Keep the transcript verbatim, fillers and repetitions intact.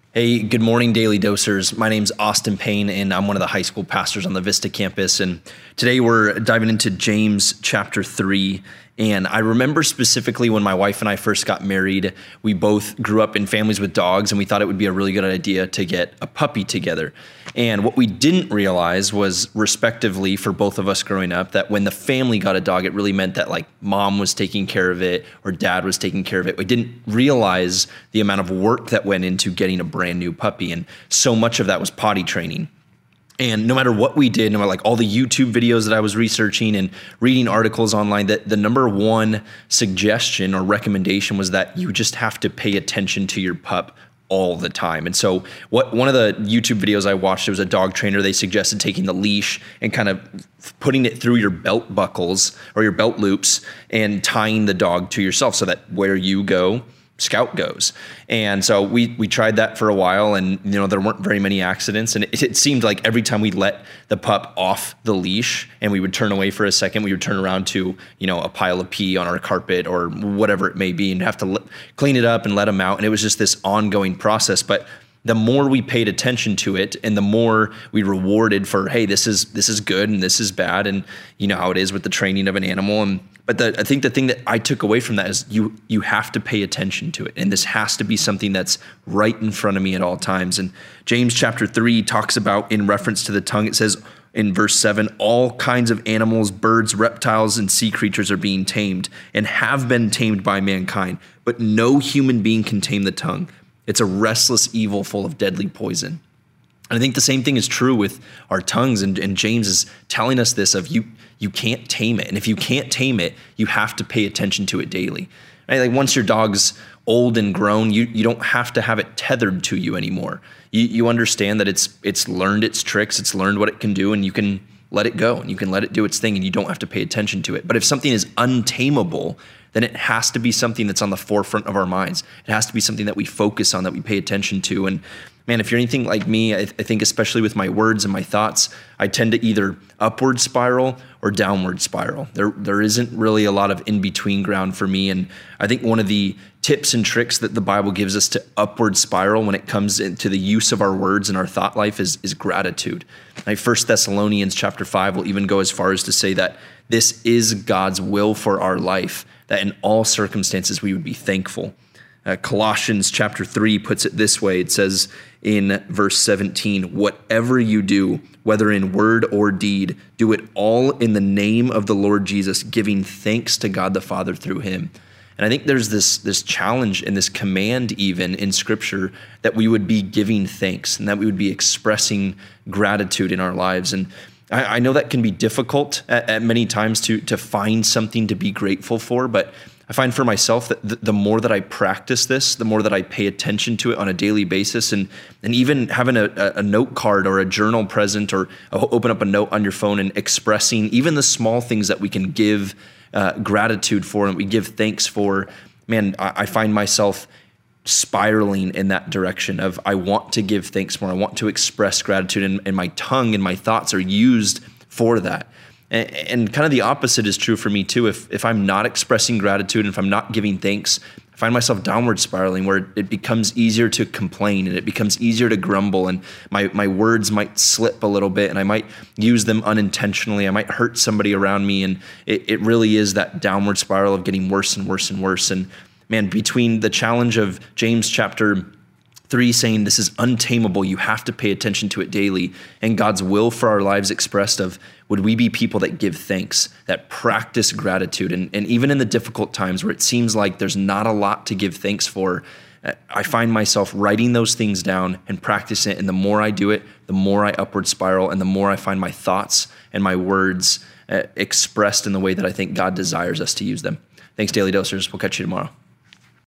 Hey, good morning, Daily Dosers. My name's Austin Payne, and I'm one of the high school pastors on the Vista campus. And today we're diving into James chapter three. And I remember specifically when my wife and I first got married, we both grew up in families with dogs, and we thought it would be a really good idea to get a puppy together. And what we didn't realize was, respectively, for both of us growing up, that when the family got a dog, it really meant that like mom was taking care of it or dad was taking care of it. We didn't realize the amount of work that went into getting a brand new puppy. And so much of that was potty training. And no matter what we did, no matter like all the YouTube videos that I was researching and reading articles online, that the number one suggestion or recommendation was that you just have to pay attention to your pup all the time. And so what one of the YouTube videos I watched, it was a dog trainer. They suggested taking the leash and kind of putting it through your belt buckles or your belt loops and tying the dog to yourself so that where you go, Scout goes. And so we we tried that for a while, and you know there weren't very many accidents, and it, it seemed like every time we let the pup off the leash and we would turn away for a second, we would turn around to you know a pile of pee on our carpet or whatever it may be, and have to l- clean it up and let him out. And it was just this ongoing process. But the more we paid attention to it, and the more we rewarded for, hey, this is this is good and this is bad, and you know how it is with the training of an animal. And but the, I think the thing that I took away from that is you you have to pay attention to it, and this has to be something that's right in front of me at all times. And James chapter three talks about, in reference to the tongue, it says in verse seven, all kinds of animals, birds, reptiles, and sea creatures are being tamed and have been tamed by mankind, but no human being can tame the tongue. It's a restless evil full of deadly poison. And I think the same thing is true with our tongues. And, and James is telling us this of you, you can't tame it. And if you can't tame it, you have to pay attention to it daily. Right? Like once your dog's old and grown, you, you don't have to have it tethered to you anymore. You, you understand that it's, it's learned its tricks. It's learned what it can do, and you can let it go and you can let it do its thing, and you don't have to pay attention to it. But if something is untamable, then it has to be something that's on the forefront of our minds. It has to be something that we focus on, that we pay attention to. And man, if you're anything like me, I, I think especially with my words and my thoughts, I tend to either upward spiral or downward spiral. There, there isn't really a lot of in-between ground for me. And I think one of the tips and tricks that the Bible gives us to upward spiral when it comes into the use of our words and our thought life is, is gratitude. Like First Thessalonians chapter five will even go as far as to say that this is God's will for our life, that in all circumstances we would be thankful. Uh, Colossians chapter three puts it this way. It says in verse seventeen, whatever you do, whether in word or deed, do it all in the name of the Lord Jesus, giving thanks to God the Father through him. And I think there's this, this challenge and this command even in Scripture that we would be giving thanks and that we would be expressing gratitude in our lives. And I, I know that can be difficult at, at many times to, to find something to be grateful for, but I find for myself that the, the more that I practice this, the more that I pay attention to it on a daily basis, and and even having a, a note card or a journal present, or open up a note on your phone and expressing even the small things that we can give uh, gratitude for and we give thanks for, man, I, I find myself spiraling in that direction of I want to give thanks more. I want to express gratitude, and, and my tongue and my thoughts are used for that. And, and kind of the opposite is true for me too. If if I'm not expressing gratitude and if I'm not giving thanks, I find myself downward spiraling where it becomes easier to complain and it becomes easier to grumble, and my, my words might slip a little bit and I might use them unintentionally. I might hurt somebody around me, and it, it really is that downward spiral of getting worse and worse and worse. And man, between the challenge of James chapter three saying this is untamable, you have to pay attention to it daily, and God's will for our lives expressed of, would we be people that give thanks, that practice gratitude, and, and even in the difficult times where it seems like there's not a lot to give thanks for, I find myself writing those things down and practicing it, and the more I do it, the more I upward spiral, and the more I find my thoughts and my words uh, expressed in the way that I think God desires us to use them. Thanks, Daily Dosers. We'll catch you tomorrow.